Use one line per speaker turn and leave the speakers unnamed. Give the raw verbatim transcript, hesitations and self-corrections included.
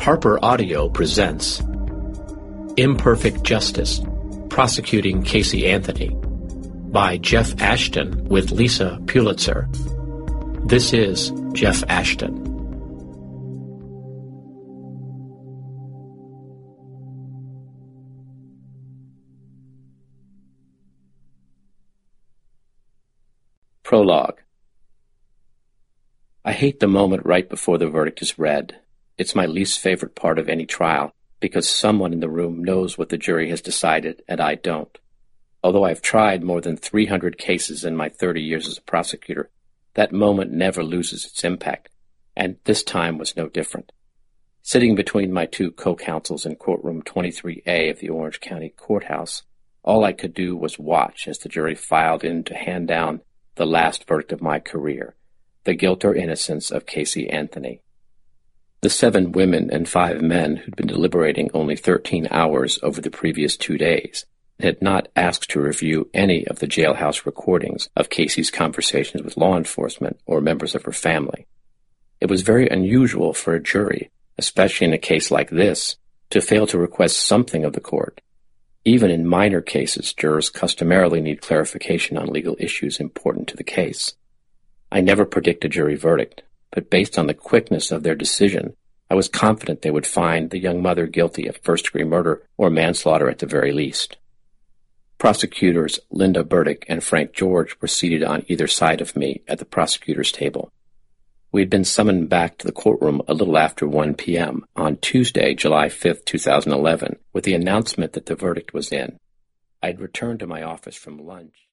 Harper Audio presents Imperfect Justice, Prosecuting Casey Anthony by Jeff Ashton with Lisa Pulitzer. This is Jeff Ashton. Prologue. I hate the moment right before the verdict is read. It's my least favorite part of any trial, because someone in the room knows what the jury has decided, and I don't. Although I've tried more than three hundred cases in my thirty years as a prosecutor, that moment never loses its impact, and this time was no different. Sitting between my two co-counsels in courtroom twenty-three A of the Orange County Courthouse, all I could do was watch as the jury filed in to hand down the last verdict of my career, the guilt or innocence of Casey Anthony. The seven women and five men who'd been deliberating only thirteen hours over the previous two days and had not asked to review any of the jailhouse recordings of Casey's conversations with law enforcement or members of her family. It was very unusual for a jury, especially in a case like this, to fail to request something of the court. Even in minor cases, jurors customarily need clarification on legal issues important to the case. I never predict a jury verdict, but based on the quickness of their decision, I was confident they would find the young mother guilty of first-degree murder or manslaughter at the very least. Prosecutors Linda Burdick and Frank George were seated on either side of me at the prosecutor's table. We had been summoned back to the courtroom a little after one p.m. on Tuesday, July fifth, two thousand eleven, with the announcement that the verdict was in. I had returned to my office from lunch.